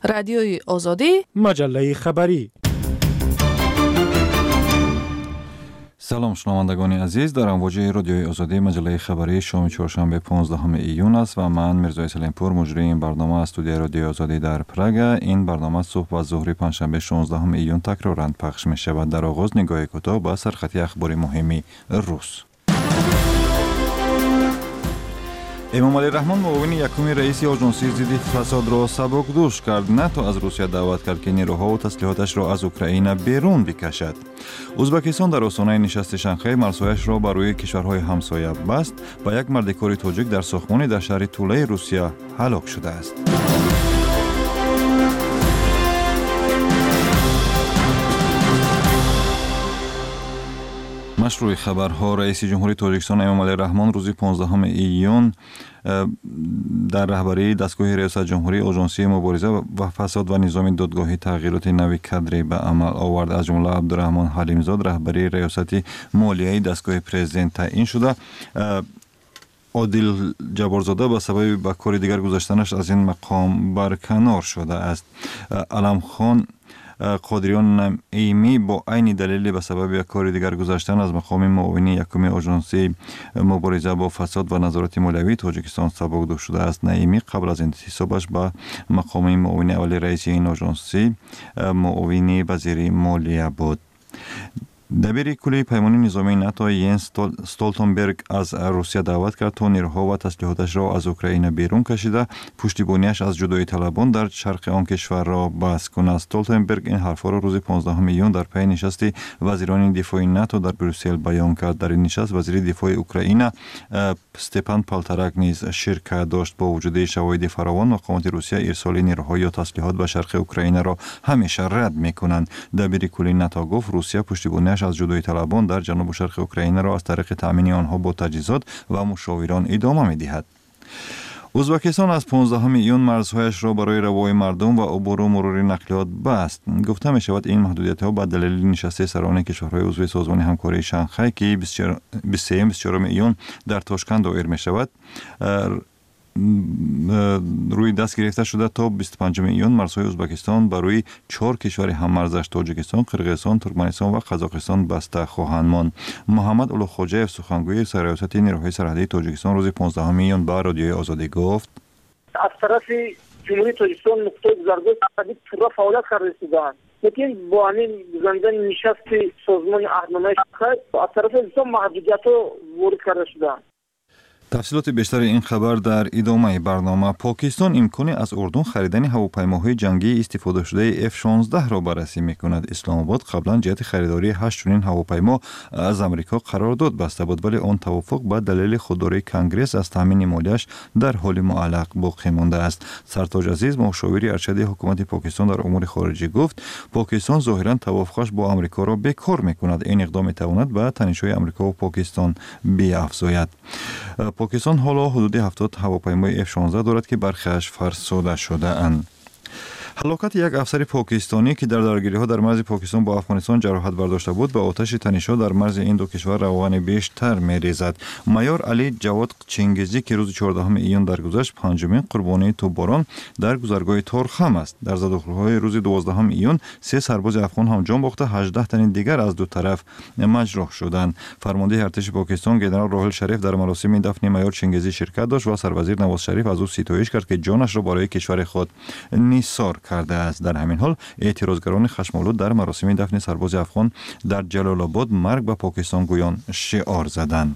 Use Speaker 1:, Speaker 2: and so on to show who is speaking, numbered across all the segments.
Speaker 1: رادیوی آزادی،
Speaker 2: مجله خبری.
Speaker 3: سلام شنوندگان عزیز، در امواج رادیوی آزادی مجله خبری شام چهارشنبه 15 ایون است و من میرزا سلیمپور مجری این برنامه از استودیوی رادیوی آزادی در پراگ. این برنامه صبح و ظهر پنجشنبه 16 ایون تکرارا پخش می شود. در آغاز نگاه کوتاه به سرخط اخبار مهمی روز. امام علی رحمان معاون یکم رئیس آژانسی ضد فساد را سبکدوش کرد. ناتو از روسیه دعوت کرد که نیروها و تسلیحاتش را از اوکراین بیرون بکشد. ازبکستان در آستانه نشست شانگهای مرزهایش را بر روی کشورهای همسایه بست و یک مردکار تاجیک در ساختمانی در شهر توله روسیه هلاک شده است. مشروع خبرها. رئیس جمهوری تاجیکستان امام علی رحمان روز 15 ایون در رهبری دستگاه ریاست جمهوری آژانسی مبارزه و فساد و نظام دادگاهی تغییرات نوی کادری به عمل آورد. از جمله عبدالرحمن حلیمزاد رهبری ریاست مالیه دستگاه پرزیدنت تعیین شده. عادل جبارزاده به سبب به کار دیگر گذاشتنش از این مقام برکنار شده است. علم خان قادریان نعیمی با عین دلیل به سبب کار دیگر گذاشتن از مقام معاون یکم آژانسی مبارزه با فساد و نظارت مالیوی تاجیکستان سبکدوش شده است. نعیمی قبل از انتصابش به مقام معاون اول رئیس این آژانسی معاون وزیر مالیه بود. دبیر کلی پیمان نظامی ناتو ینس استولتنبرگ از روسیه دعوت کرد تا نیروها و تسلیحاتش را از اوکراین بیرون کشیده پشتیبانیش از جدایی طلبان در شرق آن کشور را بحث کند. استولتنبرگ این حرفا را روز 15 ایون در پی نشست وزیران دفاع ناتو در بروسل بیان کرد. در این نشست وزیر دفاع اوکراین استپان پالتراک نیز شرکت داشت. با وجود شواهد فراوان مقامات روسیه ارسال نیروها یا تسلیحات به شرق اوکراین را همیشه رد میکنند. دبیر کلی ناتو گفت روسیه پشتیبانی از جدایی طلبان در جنوب و شرق اوکراین را از طریق تامین آنها با تجهیزات و مشاوران ادامه می‌دهد. ازبکستان از 15 ایون مرزهایش را برای روای مردم و عبور و مرور نقلیات بست. گفته می شود این محدودیت‌ها به دلیل نشست سران کشورهای عضو سازمان همکاری شانگهای که 23 ایون در تاشکند دایر می شود روی دست گرفته شده. تا 25 ایون مرزهای ازبکستان برای 4 کشور هممرزش تاجیکستان، قرقیزستان، ترکمنستان و قزاقستان بسته خواهند ماند. محمد اولوخوجایف سخنگوی ریاست نیروهای سرحدی تاجیکستان روز 15 ایون به رادیوی آزادی گفت:
Speaker 4: از طرف جمهوری تاجیکستان نقطه گذرگاه سرحدی پورا فعالیت کرده شدند، لیکن با همین گذراندن نشست سازمان راهنمایی شانگهای از طرف ازبکستان محدودیت‌ها وارد کرده شدند.
Speaker 3: تفصیلات بیشتر این خبر در ادامه برنامه. پاکستان امکانی از اردن خریدن هواپیماهای جنگی استفاده شده F-16 را بررسی می‌کند. اسلام آباد قبلا جهت خریداری 8 چنین هواپیما از امریکا قرارداد بسته بود، ولی آن توافق به دلیل خودداری کنگره از تامین مالیش در حال معلق باقی مانده است. سرتاج عزیز مشاور ارشد حکومت پاکستان در امور خارجه گفت پاکستان ظاهرا توافقش با امریکا را بیکار می‌کند. این اقدام می‌تواند به تنش‌های امریکا و پاکستان بیافزاید. پاکستان حالا حدود 70 هواپیمای F-16 دارد که برخیش فرسوده شده اند. هلاکت یک افسر پاکستانی که در درگیری‌ها در مرز پاکستان با افغانستان جراحت برداشته بود به آتش تنش‌ها در مرز این دو کشور روان بیشتر می‌ریزد. مایور علی جواد چنگیزی که روز 14 ایون درگذشت پنجمین قربانی توپباران در گذرگاه تورخم است. در زدوخوری‌های روز 12 ایون 3 سرباز افغان هم جان باخته، 18 تن دیگر از دو طرف مجروح شدند. فرمانده ارتش پاکستان جنرال راحل شریف در مراسم دفن مایور چنگیزی شرکت داشت و سروزیر نواز شریف از او ستایش کرد که جانش را برای کشور خود نثار کرده است. در همین حال اعتراضگران خشم‌آلود در مراسم دفن سرباز افغان در جلال آباد مرگ به پاکستان گویان شعار زدند.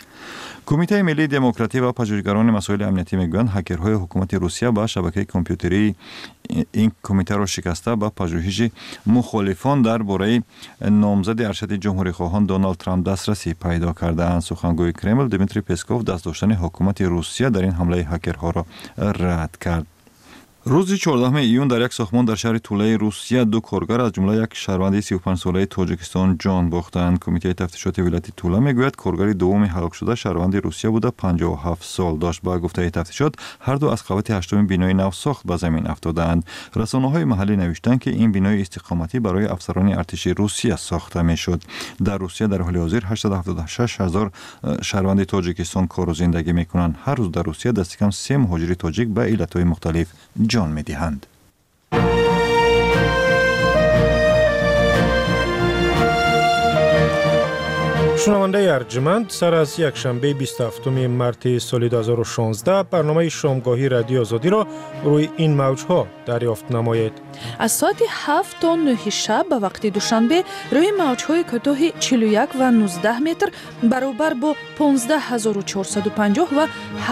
Speaker 3: کمیته ملی دموکراسی و پژوهشگران مسائل امنیتی میگویند هکرهای حکومت روسیه با شبکه کامپیوتری این کمیته را شکسته به پژوهش مخالفان درباره نامزد ارشد جمهوری خواهان دونالد ترامپ دسترسی پیدا کرده‌اند. سخنگوی کرمل دیمیتری پسکوف دست داشتن حکومت روسیه در این حمله هکرها را رد کرد. روز 14 ایون در یک ساختمان در شهر توله روسیه 2 کارگر از جمله یک شهروند 35 ساله تاجیکستان جان باختند. کمیته تفتیشات ولایت توله میگوید کارگر دوم هلاک شده شهروند روسیه بوده، 57 سال داشت. با گفته تفتیشات هر دو از قوت 8 بینای نو ساخت به زمین افتادند. رسانه‌های محلی نوشتند که این بینای استقامتی برای افسران ارتش روسیه ساخته میشد. در روسیه در حال حاضر 876,000 شهروند تاجیکستان کار و زندگی میکنند. هر روز در روسیه دست کم 3 مهاجر تاجیک به علتهای مختلف جان می‌دهند.
Speaker 1: شنونده ارجمند، سر از یک شنبه 27 مارس سال 2016 برنامه شامگاهی رادیو آزادی را روی این موجها دریافت نمایید.
Speaker 2: از ساعت 7 تا 9 شب به وقت دوشنبه روی موجهای کوتاه 41 و 19 متر برابر با 15450 و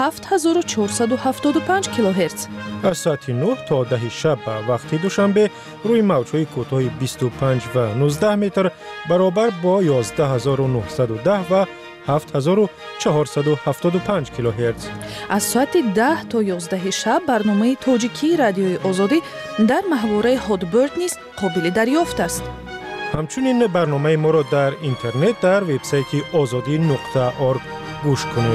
Speaker 2: 7475 کیلوهرتز.
Speaker 1: از ساعت 9 تا 10 شب به وقت دوشنبه روی موجهای کوتاه 25 و 19 متر برابر با 11910 و 7475 کیلوهرتز.
Speaker 2: از ساعت 10 تا 11 شب برنامه تاجیکی رادیوی آزادی در محوره هادبرد نیز قابل دریافت است.
Speaker 1: همچنین برنامه ما را در اینترنت در وبسایت azadi.org گوش کنید.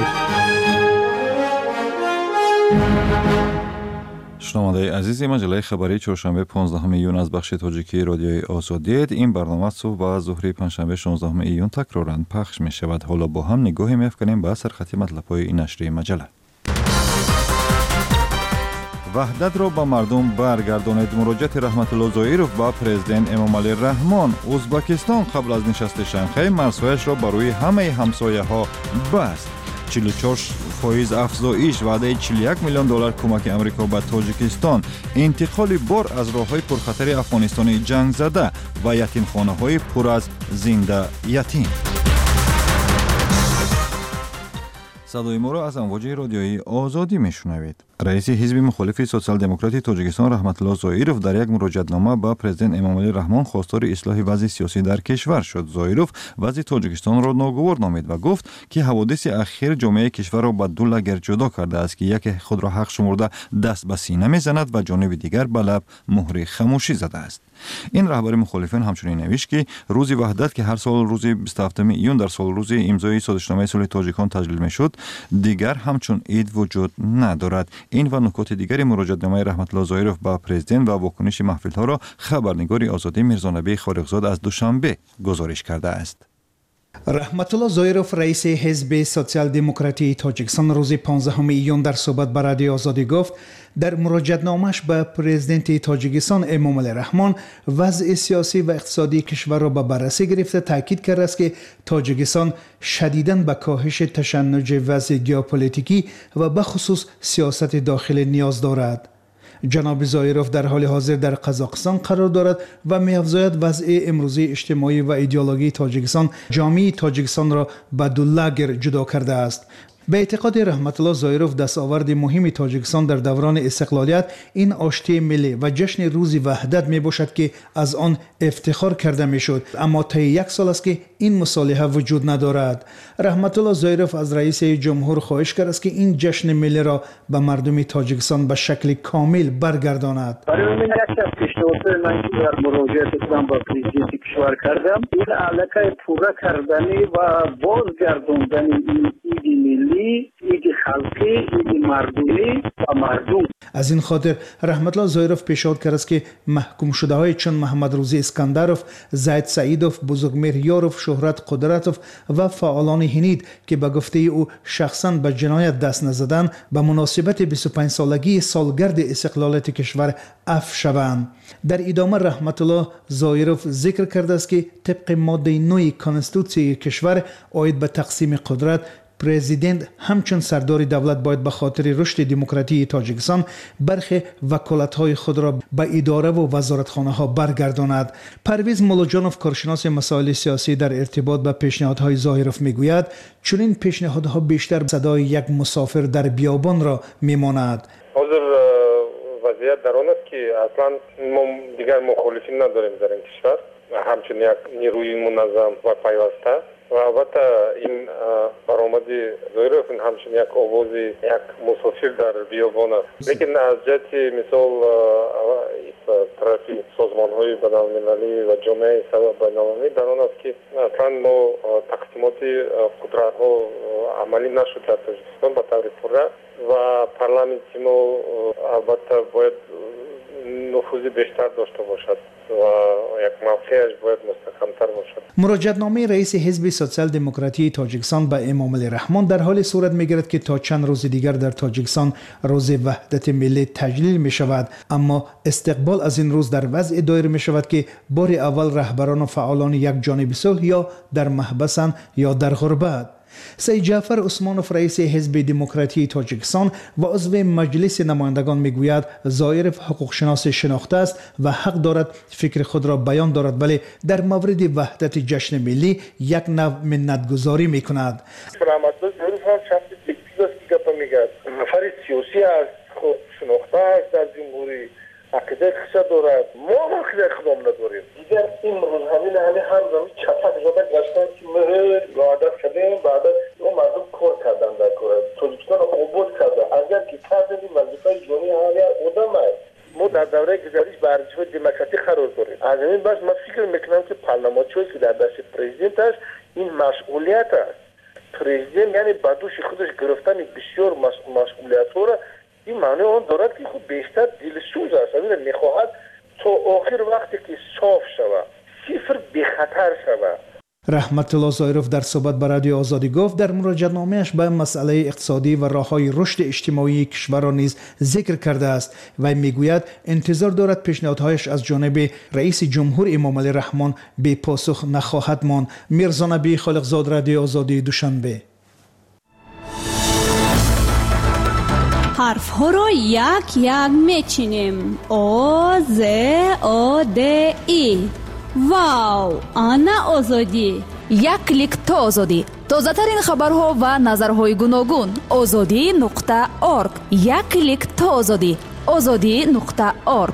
Speaker 3: شنونده عزیز، مجله خبری چهارشنبه 15 ایون از بخش تاجیکی رادیوی آزادی. این برنامه صبح و ظهر پنجشنبه 16 ایون تکرارا پخش می شود. حالا با هم نگاهی می‌افکنیم به سرخط مطلب‌های این نشریه مجله. وحدت را به مردم برگردانید. مراجعت رحمت الله زایروف با پرزیدنت امامعلی رحمان. ازبکستان قبل از نشست شانگهای مرزهایش را برای همه همسایه‌ها بست. 44% افزایش وعده 41 میلیون دلار کمک امریکا به تاجیکستان. انتقال بار از راه‌های پرخطر افغانستان جنگ زده و یتیمخانه‌های پر از زنده یتیم. صدای ما را از امواج رادیویی آزادی میشنوید. رئیس حزب مخالف سوسیال دموکراتی تاجیکستان رحمت الله زایروف در یک مراجعتنامه به پرزیدنت امامعلی رحمان خواستار اصلاح وضع سیاسی در کشور شد. زایروف وضع تاجیکستان را ناگوار نامید و گفت که حوادث اخیر جامعه کشور را به دو لگر جدا کرده است که یکی خود را حق شمرده دست به سینه میزند و جانب دیگر به لب مهر خاموشی زده است. این رهبر مخالفین همچنین نوشت که روز وحدت که هر سال روز 27 ایون در سال روز امضای سازشنامه صلح تاجیکان تجلیل میشد دیگر همچون عید وجود ندارد. این و نکات دیگر مراجعتنامه رحمت الله زایروف به پرزیدنت و واکنش محفل‌ها را خبرنگار آزادی میرزانبی خارقزاد از دوشنبه گزارش کرده است.
Speaker 5: رحمت الله زایروف رئیس حزب سوسیال دموکراتی تاجیکستان روز 15 ایون در صحبت با رادیو آزادی گفت در مراجعتنامه‌اش به پرزیدنت تاجیکستان امامعلی رحمان وضع سیاسی و اقتصادی کشور را به بررسی گرفته تاکید کرده است که تاجیکستان شدیداً به کاهش تشنج وضع ژئوپلیتیکی و به خصوص سیاست داخلی نیاز دارد. جناب زایروف در حال حاضر در قزاقستان قرار دارد و می‌افزاید وضع امروزی اجتماعی و ایدئولوژی تاجیکستان جامعه تاجیکستان را به دو لگر جدا کرده است. به اعتقاد رحمت الله زایروف دستاورد مهم تاجیکستان در دوران استقلالیت این آشتی ملی و جشن روز وحدت می باشد که از آن افتخار کرده می شد، اما طی یک سال است که این مصالحه وجود ندارد. رحمت الله زایروف از رئیس جمهور خواهش کرد است که این جشن ملی را به مردم تاجیکستان به شکل کامل برگرداند.
Speaker 4: برای من یک از پیشنهادات من که در مراجعه کردم با پرزیدنت کشور کردم این علاقه پورا کردنی و بازگرداندن این ایده ملی، ایده خلقی، ایده مردمی و مردم.
Speaker 5: از این خاطر رحمت الله زایروف پیشنهاد کرد است که محکوم شده های چون محمد روزی اسکندروف، زید سعیدوف، بزرگمیر یاروف، شهرت قدرتوف و فعالان هنید که به گفته او شخصاً به جنایت دست نزدند به مناسبت 25 سالگی سالگرد استقلالیت کشور عفو شوند. در ادامه رحمت الله زایروف ذکر کرده است که طبق ماده 9 کانستیتوسیون کشور عاید به تقسیم قدرت پرزیدنت همچون سردار دولت باید به خاطر رشد دموکراتی تاجیکستان برخی وکالت‌های خود را به اداره و وزارتخانه‌ها برگرداند. پرویز مولاجانوف کارشناس مسائل سیاسی در ارتباط به پیشنهادهای زایروف میگوید چون این پیشنهادها بیشتر صدای یک مسافر در بیابان را میماند.
Speaker 1: وضعیت در آن است که اصلا ما دیگر مخالفین نداریم در این کشور، همچون یک نیروی منظم و پیوسته و البته این برآمد زایروف همچون یک آواز یک مسافر در بیابان است. لیکن از جهت مثال طرفی سازمان‌های بین‌المللی و جامعه بین‌المللی در آن است که اصلا ما تقسیمات قدرت‌ها عملی نشد در تاجیکستان به طور پوره و پارلمانت ما البته باید نفوذ بیشتر داشته باشد و یک موقعیت باید مستحکم‌تر باشد.
Speaker 5: مراجعه‌نامه رئیس حزب سوسیال دموکراتی تاجیکستان به امامعلی رحمان در حال صورت می‌گیرد که تا چند روز دیگر در تاجیکستان روز وحدت ملی تجلیل می‌شود، اما استقبال از این روز در وضع دایر می‌شود که بار اول رهبران و فعالان یک جانب صلح یا در محبسند یا در غربت. سید جعفر عثمانوف رئیس حزب دموکراتی تاجیکستان و عضو مجلس نمایندگان میگوید ظاهرف حقوق شناس شناخته است و حق دارد فکر خود را بیان دارد، ولی در مورد وحدت جشن ملی یک نوع منتگذاری میکند.
Speaker 1: رحمت‌الله ظاهرف هم شخص جدی است که گپ میگه، نفر سیاسی است، خود شناخته است در جمهوری، عقیده خشن دارد. ما عقیده خودم نداریم. دیگر این روز همین هم زمین چپک شده گشتن که مهر وعده کردیم، بعد اون مردم کار کردن در کار تاجیکستان آباد کرده. اگر که کردیم وظیفه جانی همه آدم است. ما در دوره گذشته به ارزش‌های دموکراتیک قرار داریم. از این بس من فکر میکنم که پارلمانچویی که در دست پرزیدنت است این مسئولیت است. پرزیدنت یعنی به دوش خودش گرفتن بسیار مسئولیت‌ها را این معنی آن دارد که خود بیشتر دلسوز است. اگر میخواهد تا آخر وقتی که صاف شود، صفر بی خطر شود.
Speaker 5: رحمت الله ظاهرف در صحبت با رادیو آزادی گفت در مراجعه‌نامه‌اش به مسئله اقتصادی و راه‌های رشد اجتماعی کشور را نیز ذکر کرده است و میگوید انتظار دارد پیشنهادهایش از جانب رئیس جمهور امامعلی رحمان بی پاسخ نخواهد ماند. میرزا نبی خالقزاد، رادیو آزادی، دوشنبه.
Speaker 6: حرف ها را یک یک میچینیم. آ ز آ د ای. واو، آنا آزادی.
Speaker 2: یک کلیک تا آزادی. تازه ترین خبرها و نظرهای گوناگون. azadi.org. یک کلیک تا آزادی. azadi.org.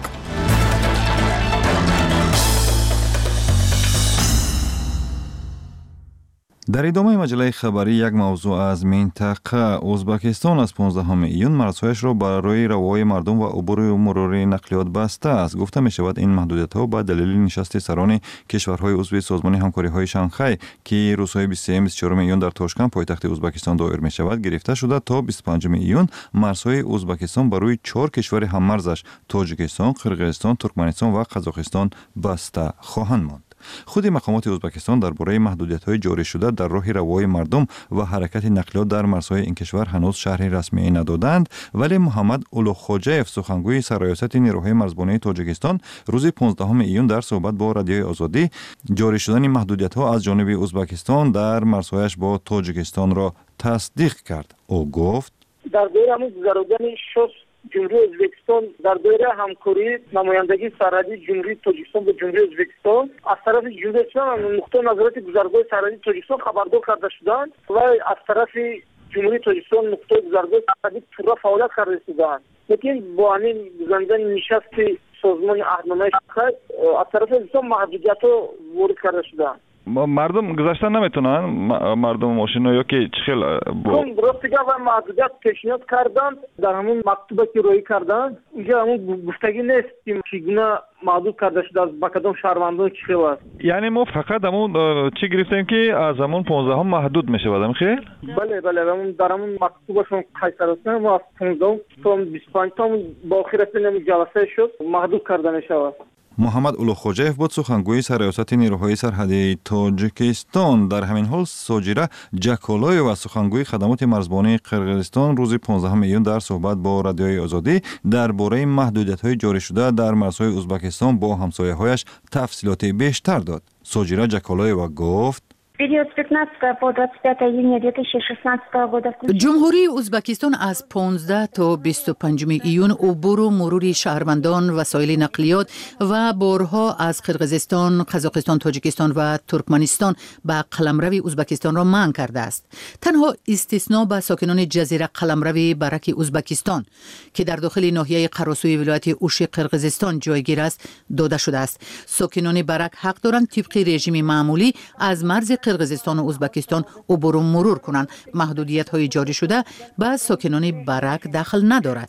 Speaker 3: در ادامه مجله خبری یک موضوع از منطقه. ازبکستان از 15 ایون مرزهایش را برای روای مردم و عبور و مرور نقلیات بسته است. گفته می شود این محدودیت‌ها به دلیل نشست سران کشورهای عضو سازمان همکاری‌های شانگهای که روزهای 23-24 ایون در تاشکند پایتخت ازبکستان دایر می شود گرفته شده تا 25 ایون مرزهای ازبکستان برای 4 کشور هممرزش تاجیکستان، قرقیزستان، ترکمنستان و قزاقستان بسته خواهند ماند. خود مقامات ازبکستان درباره محدودیت‌های جاری شده در راه روای مردم و حرکت نقلیات در مرزهای این کشور هنوز شرح رسمی ندادند، ولی محمد اولوخوجیف سخنگوی سرریاست نیروهای مرزبانی تاجیکستان روز 15 ایون در صحبت با رادیوی آزادی جاری شدن محدودیت‌ها از جانب ازبکستان در مرزهایش با تاجیکستان را تصدیق کرد. او گفت
Speaker 4: در دوره گذراندن جمهوری ازبکستان در دوره همکاری نمایندگی سرحدی جمهوری تاجیکستان به جمهوری ازبکستان از طرف جمهوری اسلامی نقطه نظارت گذرگاه سرحدی تاجیکستان خبردار کرده شدند و از طرف جمهوری تاجیکستان نقطه گذرگاه سرحدی پورا فعالیت کرده رسیدند. لیکن با همین گذراندن نشست سازمان عهدنامه شانگهای از طرف ازبکستان محدودیت‌ها وارد کرده شدند.
Speaker 3: مردم گذشتن نمیتونن، مردم ماشینا یا که چخیل
Speaker 4: درستگاه و محدودیت پیشنهاد کردند در همون مکتوبی که روی کردند اینجا همون گفتگی نیست که چگونه محدود کرده شده از با کدام شهروندان چخیل است.
Speaker 3: یعنی ما فقط همون چی گرفتیم که از همون 15 هم محدود میشه بعدم خیلی؟
Speaker 4: بله همون در همون مکتوبشون قیصر هستن و از 15 تا 25 تا با آخر رسیدن جلسه شد محدود کرده میشود.
Speaker 3: محمد اولوخوجیف بود سخنگوی سرریاست نیروهای سرحدی تاجیکستان. در همین حال ساجیره جکولای و سخنگوی خدمات مرزبانی قرقیزستان روز 15 ایون در صحبت با رادیوی آزادی درباره محدودیت‌های جاری شده در مرزهای ازبکستان با همسایه‌هایش تفصیلات بیشتر داد. ساجیره جکولای و گفت
Speaker 7: период с 15 по 25 июня 2016 года.
Speaker 8: جمهوری ازبکستان از 15 تا 25 ایون عبور و مرور شهروندان، وسایل نقلیات و بارها از قرقیزستان، قزاقستان، تاجیکستان و ترکمنستان به قلمرو ازبکستان را منع کرده است. تنها استثناء به ساکنان جزیره قلمرو برک ازبکستان که در داخل ناحیه قراسوی ولایت اوشی قرقیزستان جایگیر است داده شده است. ساکنان برک حق دارند طبق رژیم معمولی از مرز قرقیزستان و ازبکستان عبور و مرور کنند. محدودیت‌های جاری شده به ساکنان برک دخل ندارد.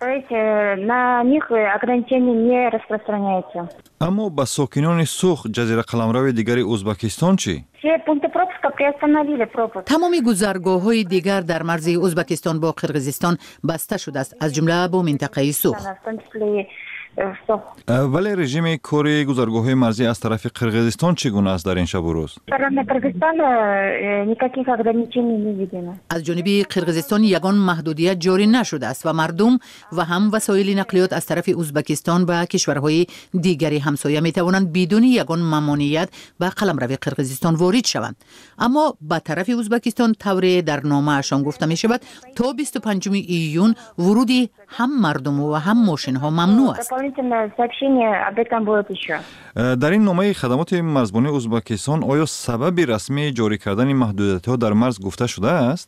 Speaker 3: اما به ساکنان سوخ جزیره قلمرو دیگر ازبکستان چی؟
Speaker 8: تمام گذرگاه‌های دیگر در مرز ازبکستان با قرقیزستان بسته شده است، از جمله با منطقه سوخ.
Speaker 3: ولی رژیم کره گذرگاه‌های مرزی از طرف قرقیزستان چگونه است در این شب و روز؟
Speaker 8: از جانب قرقیزستان یگان محدودیت جاری نشده است و مردم و هم وسایل نقلیات از طرف ازبکستان و کشورهای دیگری همسایه می توانند بدون یگان ممانعت به قلمرو قرقیزستان وارد شوند. اما به طرف ازبکستان طور در نامه‌شان گفته می شود تا 25 ایون ورودی هم مردم و هم ماشین ها ممنوع است.
Speaker 3: در این نامه خدمات مرزبانی ازبکستان آیا سبب رسمی جاری کردن محدودیت ها در مرز گفته شده است؟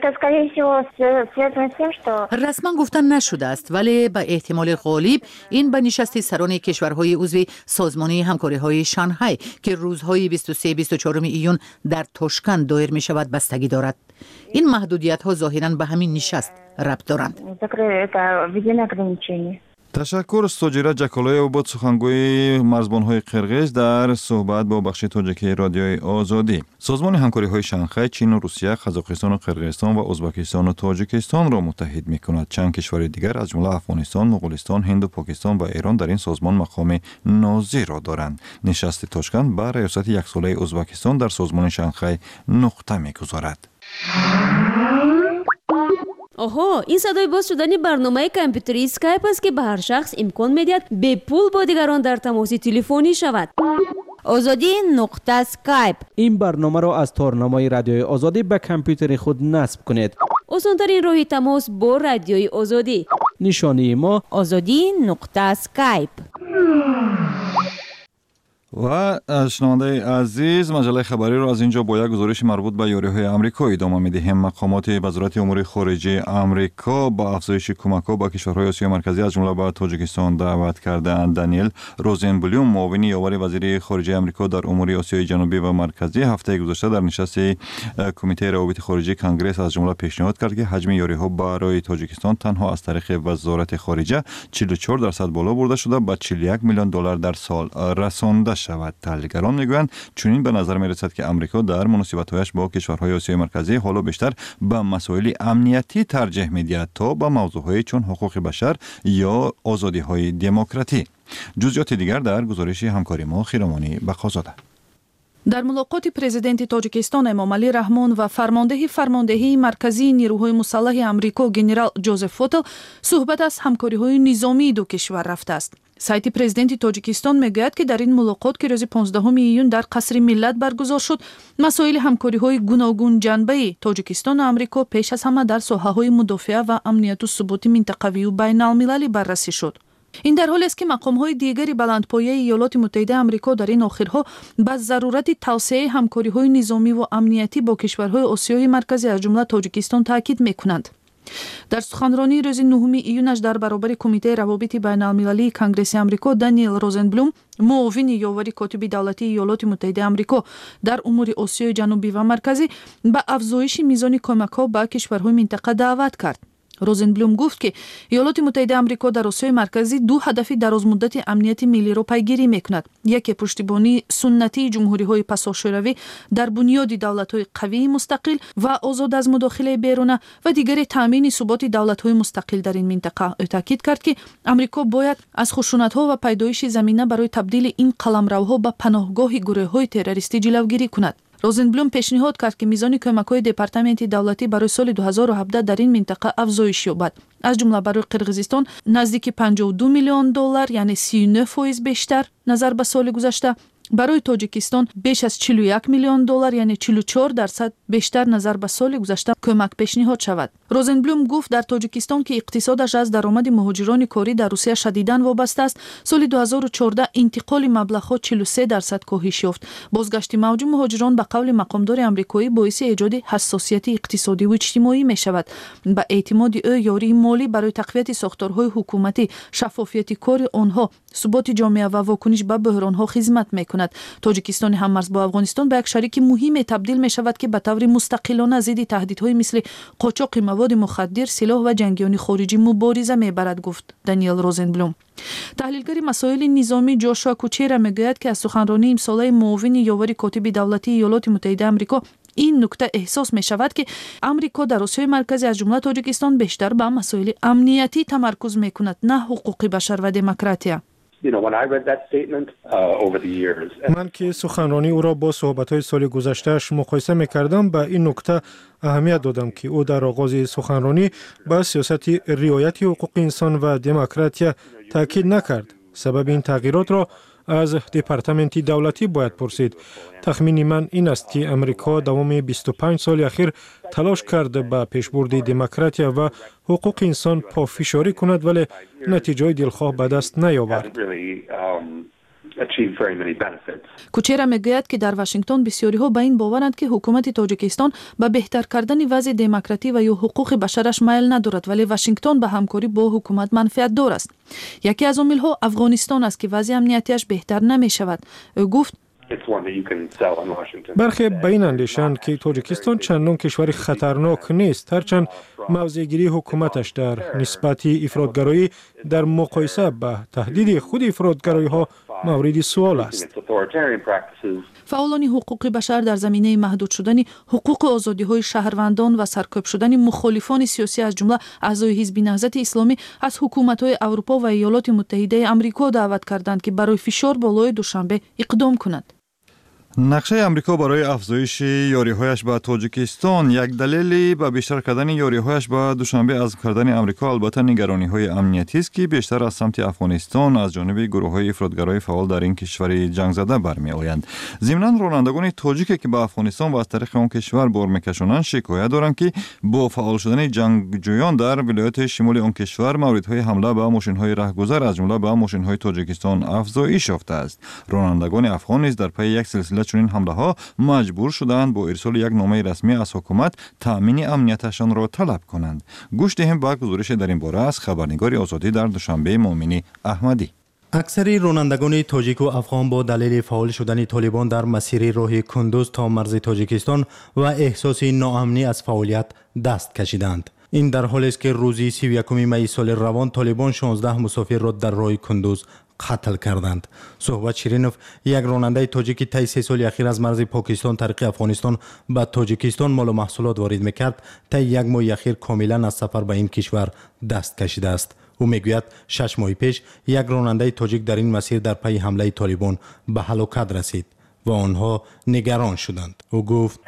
Speaker 8: رسما گفتن نشده است، ولی به احتمال غالب این به نشست سران کشورهای عضو سازمان همکاری های شانگهای که روزهای 23-24 ایون در تاشکند دایر می شود بستگی دارد. این محدودیت ها ظاهراً به همین نشست ربط دارند.
Speaker 3: تشکر. سوجیرا جکالویو بود سخنگوی مرزبان‌های قرقیز در صحبت با بخش تاجیکی رادیوی آزادی. سازمان همکاری‌های شانگهای چین و روسیه، قزاقستان و قرقیزستان و ازبکستان و تاجیکستان را متحد می‌کند. چند کشور دیگر از جمله افغانستان، مغولستان، هند و پاکستان و ایران در این سازمان مقام ناظر را دارند. نشست تاشکند بر ریاست یک ساله ازبکستان در سازمان شانگهای نقطه می‌گذارد.
Speaker 9: آها، این صدای باز شدن برنامه کامپیوتری اسکایپ است که به هر شخص امکان می‌دهد به پول با دیگران در تماس تلفنی شود. آزادی نقطه اسکایپ.
Speaker 10: این برنامه را از تارنمای رادیوی آزادی به کامپیوتر خود نصب کنید.
Speaker 9: آسان‌ترین راه تماس با رادیوی آزادی.
Speaker 10: نشانی ما
Speaker 9: آزادی نقطه اسکایپ.
Speaker 3: و شنونده عزیز، مجله خبری را از اینجا با یک گزارش مربوط به یاری‌های آمریکا ادامه می‌دهیم. مقامات وزارت امور خارجه آمریکا با افزایش کمک‌ها به کشورهای آسیای مرکزی از جمله به تاجیکستان دعوت کرده‌اند. دانیل روزنبلوم، معاون یاور وزیر خارجه آمریکا در امور آسیای جنوبی و مرکزی، هفته گذشته در نشست کمیته روابط خارجه کنگره از جمله پیشنهاد کرد که حجم یاری‌ها برای تاجیکستان تنها از طریق وزارت خارجه 44% بالا برده شده به 41 میلیون دلار در سال رسانده شود. تحلیلگران میگویند چنین به نظر میرسد که آمریکا در مناسبت‌هایش با کشورهای آسیای مرکزی حالا بیشتر به مسائل امنیتی ترجیح می‌دهد تا به موضوعهای چون حقوق بشر یا آزادی‌های دموکراتی. جزئیات دیگر در گزارش همکاری ما خیرمانی بخازاده.
Speaker 2: در ملاقات پرزیدنت تاجیکستان امامعلی رحمان و فرماندهی مرکزی نیروهای مسلح آمریکا گنرال جوزف فوتل صحبت از همکاری‌های نظامی دو کشور رفته است. سایت پرزیدنت تاجیکستان میگوید که در این ملاقات که روز 15 ایون در قصر ملت برگزار شد، مسائل همکاری‌های گوناگون جنبه تاجیکستان و آمریکا پیش از همه در ساحه‌های مدافعه و امنیت و ثبات منطقوی و بین‌المللی بررسی شد. این در حالی است که مقام‌های دیگری بلندپایه ایالات متحده آمریکا در این آخرها به ضرورت توسعه همکاری‌های نظامی و امنیتی با کشورهای آسیای مرکزی از جمله تاجیکستان تاکید می‌کنند. در سخنرانی روز 9 ایونش در برابر کمیته روابط بین‌المللی کنگره آمریکا، دانیل روزنبلوم، معاون یاور کاتب دولتی ایالات متحده آمریکا در امور آسیای جنوبی و مرکزی، به افزایش میزان کمک‌ها به کشورهای منطقه دعوت کرد. روزنبلوم گفت که ایالات متحده آمریکا در آسیای مرکزی دو هدف درازمدت امنیت ملی را پیگیری می‌کند. یکی پشتیبانی سنتی جمهوری‌های پساشوروی در بنیاد دولت‌های قوی مستقل و آزاد از مداخله بیرونه و دیگری تامین ثبات دولت‌های مستقل در این منطقه. تاکید کرد که آمریکا باید از خشونت‌ها و پیدایش زمینه برای تبدیل این قلمروها به پناهگاه گروه‌های تروریستی جلوگیری کند. روزنبلوم پیشنهاد کرد که میزان کمک‌های دپارتمنت دولتی برای سال 2017 در این منطقه افزایش یابد. از جمله برای قرقیزستان نزدیک 52 میلیون دلار یعنی 39% بیشتر نظر به سال گذشته، برای تاجیکستان بیش از 41 میلیون دلار یعنی 44% بیشتر نظر به سال گذشته کمک پیشنهاد شود. روزنبلوم گفت در تاجیکستان که اقتصادش از درآمد مهاجران کاری در روسیه شدیداً وابسته است، سال 2014 انتقال مبلغ‌ها 43% کاهش یافت. بازگشت موج مهاجران به قول مقامدار آمریکایی باعث ایجاد حساسیت اقتصادی و اجتماعی می شود. به اعتماد او یاری مالی برای تقویت ساختارهای حکومتی، شفافیت کار آنها، ثبات جامعه و واکنش به بحران‌ها خدمت می‌کند. تاجیکستان هم‌مرز با افغانستان به یک شریک مهم تبدیل می‌شود که به طور مستقلانه ضد تهدیدهای مثل قاچاق مواد مخدر، سلاح و جنگیان خارجی مبارزه می‌برد، گفت دانیل روزنبلوم. تحلیلگر مسائل نظامی جاشوا کوچیرا میگوید که از سخنرانی امساله معاون یاور کاتب دولتی ایالات متحده آمریکا این نکته احساس می شود که آمریکا در آسیای مرکزی از جمله تاجیکستان بیشتر به مسائل امنیتی تمرکز می کند نه حقوق بشر و دموکراسی.
Speaker 11: من که سخنرانی او را با صحبت‌های سال گذشته‌اش مقایسه می‌کردم به این نکته اهمیت دادم که او در آغاز سخنرانی به سیاست رعایت حقوق انسان و دموکراسی تاکید نکرد. سبب این تغییرات را از دپارتمنت دولتی باید پرسید. تخمین من این است که امریکا دوام 25 سال اخیر تلاش کرده به پیشبرد دموکراسی و حقوق انسان پافشاری کند ولی نتیجه دلخواه به دست نیاورد.
Speaker 2: کوچیرا میگوید که در واشنگتن بسیاری ها به این باورند که حکومت تاجیکستان به بهتر کردن وضع دموکراسی و یا حقوق بشرش میل ندارد ولی واشنگتن به همکاری با حکومت منفعت دار است. یکی از عامل ها افغانستان است که وضع امنیتیش بهتر نمی شود. او گفت
Speaker 11: برخی به این اندیشند که تاجیکستان چندان کشور خطرناک نیست هرچند موضع‌گیری حکومتش در نسبت افراطگرایی در مقایسه به تهدید خود افراطگرایی ها مورد سوال است.
Speaker 2: فعالان حقوق بشر در زمینه محدود شدن حقوق آزادی های شهروندان و سرکوب شدن مخالفان سیاسی از جمله اعضای حزب نهضت اسلامی از حکومت‌های اروپا و ایالات متحده آمریکا دعوت کردند که برای فشار بالای دوشنبه اقدام کنند.
Speaker 3: نقشه امریکا برای افزایش یاری‌هایش به تاجیکستان یک دلیلی به بیشتر کردن یاری‌هایش به دوشنبه از کردن امریکا البته نگرانی‌های امنیتی است که بیشتر از سمت افغانستان از جانب گروه‌های افراطگرای فعال در این کشور جنگ زده برمی‌آیند. ضمناً رانندگان تاجیک که به افغانستان و از طریق آن کشور بار می‌کشانند شکایت دارند که با فعال شدن جنگجویان در ولایات شمال آن کشور موردهای حمله به ماشین‌های راهگذر از جمله به ماشین‌های تاجیکستان افزایش یافته است. رانندگان افغان نیز در پی یک سلسله چنین حمله ها مجبور شدند با ارسال یک نامه رسمی از حکومت تامین امنیتشان را طلب کنند. گوش دهیم به گزارش در این باره از خبرنگار آزادی در دوشنبه مومنی احمدی.
Speaker 12: اکثر رانندگان تاجیک و افغان با دلیل فعال شدن طالبان در مسیر راه کندوز تا مرز تاجیکستان و احساس ناامنی از فعالیت دست کشیدند. این در حالی است که روزی 31 می سال روان طالبان 16 مسافر را در راه کندوز قتل کردند. صحبت شیرینوف یک راننده تاجیکی طی 3 سال اخیر از مرز پاکستان طریق افغانستان به تاجیکستان مال و محصولات وارد میکرد طی یک ماه اخیر کاملا از سفر به این کشور دست کشیده است. او میگوید 6 ماه پیش یک راننده تاجیک در این مسیر در پی حمله طالبان به هلاکت رسید و آنها نگران شدند. او گفت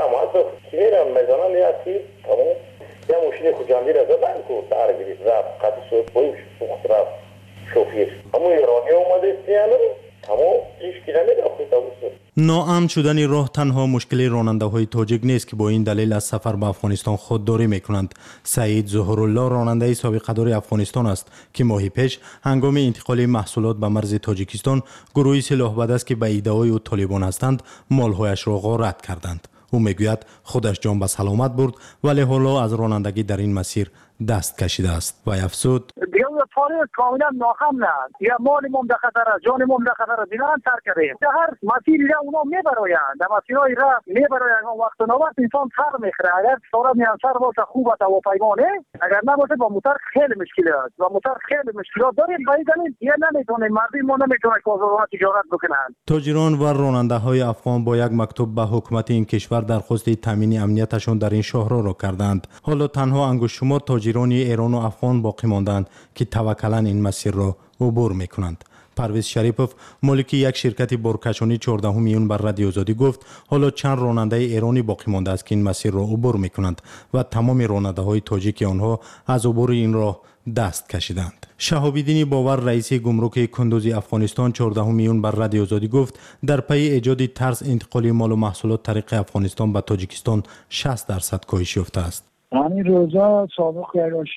Speaker 12: ناامن شدن راه تنها مشکل راننده های تاجیک نیست که با این دلیل از سفر به افغانستان خودداری میکنند. سعید ظهورالله راننده سابق دار افغانستان است که ماهی پیش هنگام انتقال محصولات به مرز تاجیکستان گروهی سلاح بدست که به ایده‌های او طالبان هستند مالهایش را غارت کردند. او میگوید خودش جان به سلامت برد ولی حالا از رانندگی در این مسیر دست کشیده است و افزود
Speaker 4: فارغ کاملا ناخم نه یا مالمون در خطر است جانمون در خطر است دیگران ترک کردیم در هر مسیری را اونا میبرویند در مسیرهای را میبرویند وقت نوبت انسان سر میخوره اگر سارا میان سر باشه خوب است هواپیمانه اگر نباشه با موتور خیلی مشکل است و موتور خیلی مشکلات داریم با این دلیل یه نمیتونه مردم ما نمیتونه کارگران تجارت بکنند.
Speaker 12: تاجران و راننده های افغان با یک مکتوب به حکومت این کشور درخواست تامین امنیتشان در این شهرها را کردند. حالا تنها انگشت شمار تاجران ایران و افغان باقی ماندند که توکلا این مسیر را عبور میکنند. پرویز شریپوف مالک یک شرکت بارکشانی 14 میلیون بر رادیو آزادی گفت حالا چند راننده ایرانی باقی مانده است که این مسیر را عبور میکنند و تمام راننده های تاجیک آنها از عبور این راه دست کشیدند. شهاب‌الدین باور رئیس گمرک کندوز افغانستان 14 میلیون بر رادیو آزادی گفت در پی ایجاد طرز انتقال مال و محصولات طریق افغانستان به تاجیکستان 60% کاهش یافته است.
Speaker 13: همین روزا سابق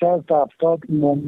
Speaker 13: 60-70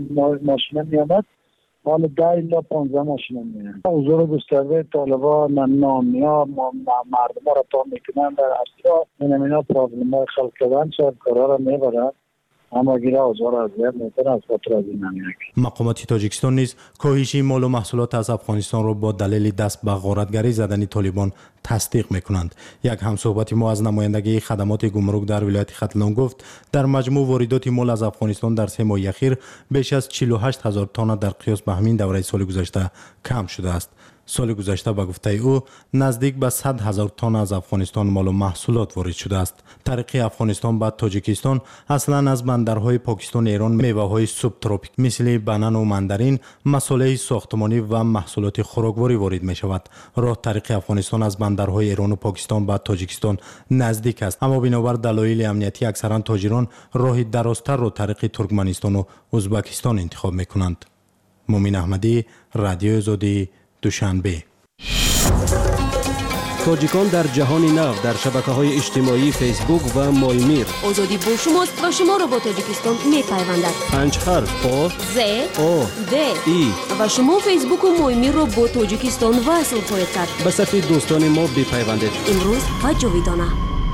Speaker 13: ماشین میامد حالا 10 الی 15 ماشین میاد. حضور گسترده طالبان نامیا مردم را تا میکنن در اصلا اینا پرابلم های خلق کردن صاحب کارا را میبرن اما گیره آزار از زیاد میتر از خاطر از این نمیرک.
Speaker 12: مقامات تاجیکستان نیز کاهش مال و محصولات از افغانستان را با دلیل دست به غارتگری زدن طالبان تصدیق میکنند. یک همصحبت ما از نمایندگی خدمات گمرک در ولایت ختلان گفت در مجموع واردات مال از افغانستان در 3 ماه اخیر بیش از 48,000 تن در قیاس به همین دوره سال گذشته کم شده است. سال گذشته به گفته او نزدیک به 100,000 تن از افغانستان مال و محصولات وارد شده است. طریق افغانستان به تاجیکستان اصلا از بندرهای پاکستان ایران میوه‌های سوب تروپیک مثل بنان و ماندارین، مصالح ساختمانی و محصولات خوراکواری وارد می شود. راه طریق افغانستان از بندرهای ایران و پاکستان به تاجیکستان نزدیک است، اما بنابر دلایل امنیتی اکثرا تاجران راه درازتر را طریق ترکمنستان و ازبکستان انتخاب می کنند. مومن احمدی، رادیو آزادی، دوشنبه.
Speaker 14: تاجیکان در جهان نو در شبکه‌های اجتماعی فیسبوک و مایمیر.
Speaker 9: آزادی با شماست و شما را با تاجیکستان می‌پیوندد.
Speaker 14: 5 حرف آ
Speaker 9: ز
Speaker 14: او
Speaker 9: د
Speaker 14: ای
Speaker 9: و شما فیسبوک و مایمیر را با تاجیکستان وصل خواهید کرد.
Speaker 14: به صفحه دوستان ما بپیوندید.
Speaker 9: امروز و جاویدانه.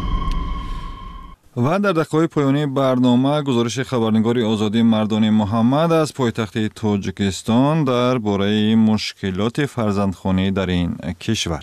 Speaker 3: و در دقایق پایانی برنامه گزارش خبرنگار آزادی مردان محمد از پایتخت تاجیکستان درباره مشکلات فرزندخوانی در این کشور.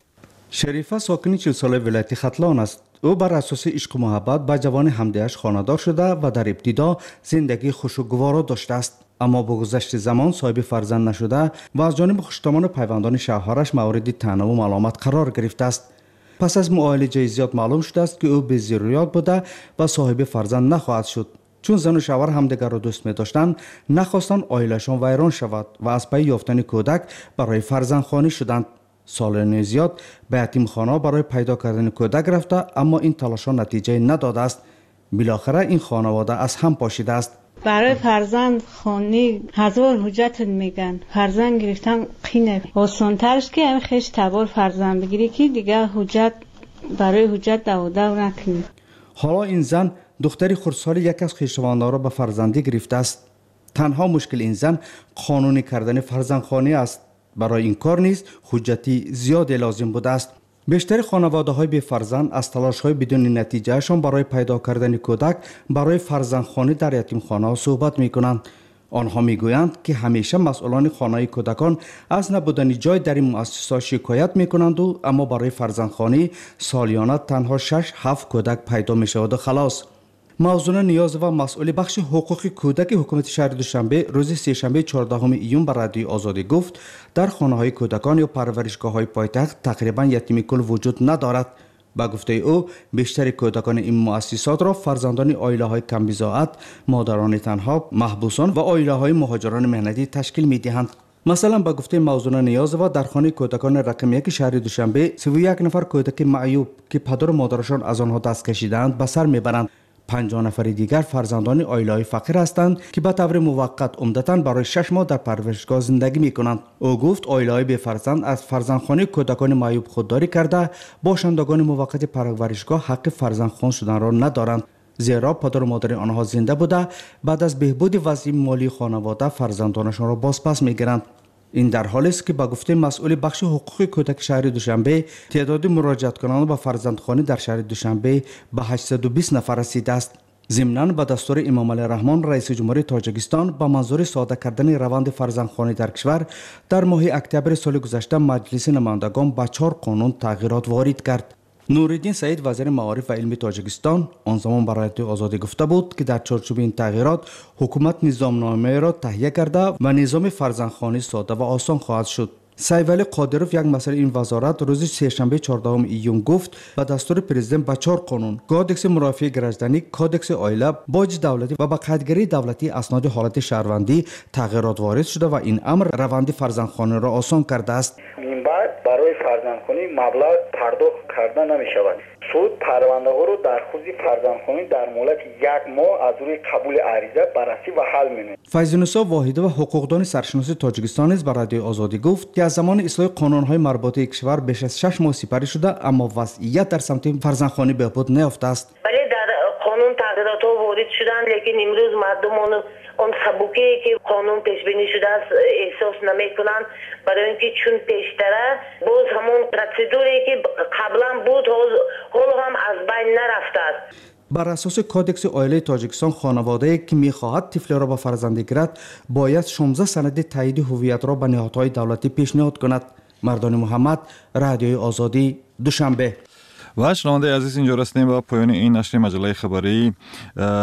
Speaker 15: شریفه ساکن 40 ساله ولایت ختلان است. او بر اساس عشق و محبت با جوان همدیش خانه‌دار شده و در ابتدا زندگی خوشگوار داشته است، اما با گذشت زمان صاحب فرزند نشده و از جانب خوشتمان و پیوندان شوهرش مورد طعنه و ملامت قرار گرفته است. پس از معالجه زیاد معلوم شده است که او به ضروریات بوده و صاحب فرزند نخواهد شد. چون زن و شوهر همدیگر را دوست می داشتند، نخواستند عائله‌شان ویران شود و از پی یافتن کودک برای فرزندخوانی شدند. سالانه زیاد به یتیمخانه برای پیدا کردن کودک رفته، اما این تلاش نتیجه نداده است. بالاخره این خانواده از هم پاشیده است.
Speaker 16: برای فرزند خانی هزار حجت میگن، فرزند گرفتن قینه. آسان‌ترش که همین خیش تبار فرزند بگیری که دیگه حجت برای حجت دو نکنی.
Speaker 15: حالا این زن دختری خردسال یک از خویشاوندان را به فرزندی گرفته است. تنها مشکل این زن قانونی کردن فرزندخوانی است. برای این کار نیز حجتی زیادی لازم بوده است. بیشتر خانواده‌های بی فرزند از تلاش‌های بدون نتیجهشان برای پیدا کردن کودک برای فرزندخوانی در یتیمخانه‌ها صحبت می‌کنند. آنها می‌گویند که همیشه مسئولان خانه کودکان از نبودن جای در این مؤسسات شکایت می‌کنند و اما برای فرزندخوانی سالیانه تنها 6-7 کودک پیدا می‌شود و خلاص. موضوع نیاز و مسئول بخش حقوق کودک حکومت شهر دوشنبه روز سه‌شنبه 14 ایون به رادیو آزادی گفت در خانه‌های کودکان یا پرورشگاه‌های پایتخت تقریباً یتیم کل وجود ندارد. با گفته او بیشتر کودکان این مؤسسات را فرزندان عائله‌های کم بضاعت، مادران تنها، محبوسان و عائله‌های مهاجران مهنتی تشکیل می‌دهند. مثلا با گفته موضوع نیاز و در خانه کودکان رقم 1 شهر دوشنبه 31 نفر کودک معیوب که پدر و مادرشان از آنها دست کشیدند به سر میبرند. 50 نفر دیگر فرزندان عائله‌های فقیر هستند که به طور موقت عمدتاً برای 6 ماه در پرورشگاه زندگی می‌کنند. او گفت عائله‌های بی فرزند از فرزندخوانی کودکان معیوب خودداری کرده، باشندگان موقت پرورشگاه حق فرزندخوان شدن را ندارند، زیرا پدر و مادر آنها زنده بوده بعد از بهبود وضع مالی خانواده فرزندانشان را بازپس می‌گیرند. این در حالی است که با گفته مسئول بخش حقوق کودک شهر دوشنبه تعداد مراجعت کنندگان به فرزندخوانی در شهر دوشنبه به 820 نفر رسیده است. ضمناً به دستور امام علی رحمان رئیس جمهوری تاجیکستان با منظور ساده کردن روند فرزندخوانی در کشور در ماه اکتبر سال گذشته مجلس نمایندگان به 4 قانون تغییرات وارد کرد. نورالدین سعید وزیر معارف و علم تاجیکستان آن زمان برای رادیو آزادی گفته بود که در چارچوب این تغییرات حکومت نظامنامه را تهیه کرده و نظام فرزندخوانی ساده و آسان خواهد شد. سیدولی قادروف یک مسئول این وزارت روز سه‌شنبه 14 ایون گفت به دستور پرزیدنت با 4 قانون، کودکس مرافعه گرجدنی، کودکس عائله، باج دولتی و به قیدگیری دولتی اسناد حالت شهروندی تغییرات وارد شده و این امر روند فرزندخوانی را آسان کرده است.
Speaker 17: این بعد برای فرزندخوانی مبلغ پرداخت کرده نمی شود. سود پرونده ها رو در خصوص فرزندخوانی در مدت 1 ماه از روی قبول عریضه بررسی و حل می‌نماید.
Speaker 15: فیض‌النسا واحده و حقوقدان سرشناس تاجیکستان نیز به رادیو آزادی گفت که از زمان اصلاح قانون‌های مربوطه کشور بیش از 6 ماه سپری شده، اما وضعیت در سمت فرزندخوانی بهبود نیافته است.
Speaker 18: ولی در قانون تغییرات وارد شدند، لیکن امروز مردم اون سبکی که قانون پیش بینی شده است احساس نمی‌کنند، برای اینکه چون پیشتره باز همون پروسیدوری که قبلا بود حال هم از بین نرفته است.
Speaker 15: بر اساس کودکس عائله تاجیکستان خانواده‌ای که می‌خواهد طفل را به فرزندی گیرد باید 16 سند تایید هویت را به نهادهای دولتی پیشنهاد کند. مردان محمد، رادیوی آزادی، دوشنبه.
Speaker 3: و شنونده عزیز اینجا رسیدیم به پایان این نشر مجله خبری.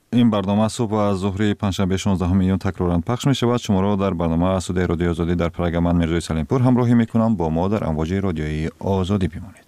Speaker 3: این برنامه صبح و ظهر پنجشنبه 16 میلیون تکرارا پخش می شود. شما را در برنامه صدای رادیو آزادی در پرگمان میرزای سلیمپور همراهی می کنم. با ما در امواج رادیویی آزادی بمانید.